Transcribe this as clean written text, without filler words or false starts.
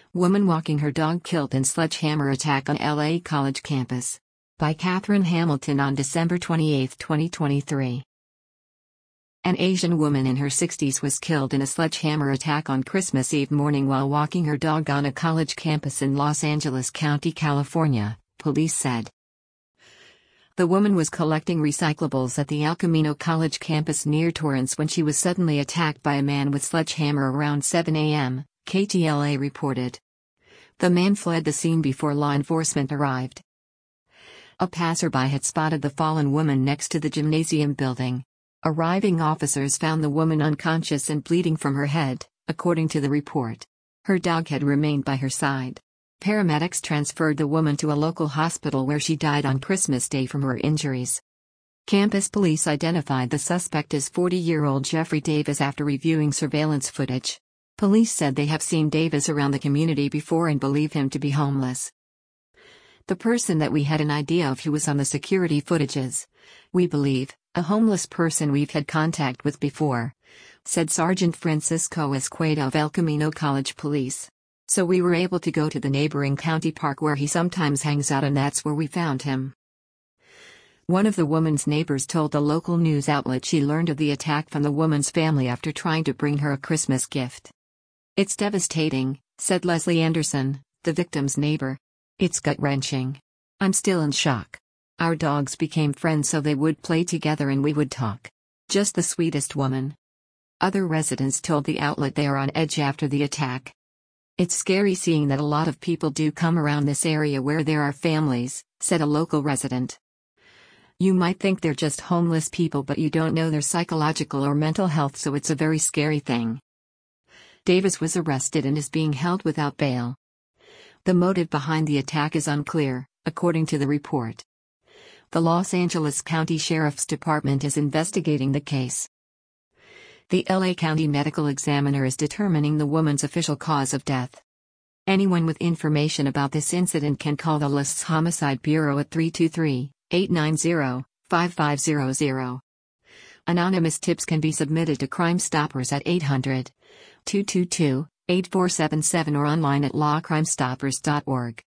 Woman walking her dog killed in sledgehammer attack on LA college campus. By Catherine Hamilton on December 28, 2023. An Asian woman in her 60s was killed in a sledgehammer attack on Christmas Eve morning while walking her dog on a college campus in Los Angeles County, California, police said. The woman was collecting recyclables at the El Camino College campus near Torrance when she was suddenly attacked by a man with sledgehammer around 7 a.m., KTLA reported. The man fled the scene before law enforcement arrived. A passerby had spotted the fallen woman next to the gymnasium building. Arriving officers found the woman unconscious and bleeding from her head, according to the report. Her dog had remained by her side. Paramedics transferred the woman to a local hospital where she died on Christmas Day from her injuries. Campus police identified the suspect as 40-year-old Jeffrey Davis after reviewing surveillance footage. Police said they have seen Davis around the community before and believe him to be homeless. The person that we had an idea of who was on the security footages, we believe, a homeless person we've had contact with before, said Sergeant Francisco Escueda of El Camino College Police. So we were able to go to the neighboring county park where he sometimes hangs out, and that's where we found him. One of the woman's neighbors told the local news outlet she learned of the attack from the woman's family after trying to bring her a Christmas gift. It's devastating, said Leslie Anderson, the victim's neighbor. It's gut-wrenching. I'm still in shock. Our dogs became friends so they would play together and we would talk. Just the sweetest woman. Other residents told the outlet they are on edge after the attack. It's scary seeing that a lot of people do come around this area where there are families, said a local resident. You might think they're just homeless people, but you don't know their psychological or mental health, so it's a very scary thing. Davis was arrested and is being held without bail. The motive behind the attack is unclear, according to the report. The Los Angeles County Sheriff's Department is investigating the case. The LA County Medical Examiner is determining the woman's official cause of death. Anyone with information about this incident can call the LA's Homicide Bureau at 323-890-5500. Anonymous tips can be submitted to Crime Stoppers at 800-222-8477 or online at lawcrimestoppers.org.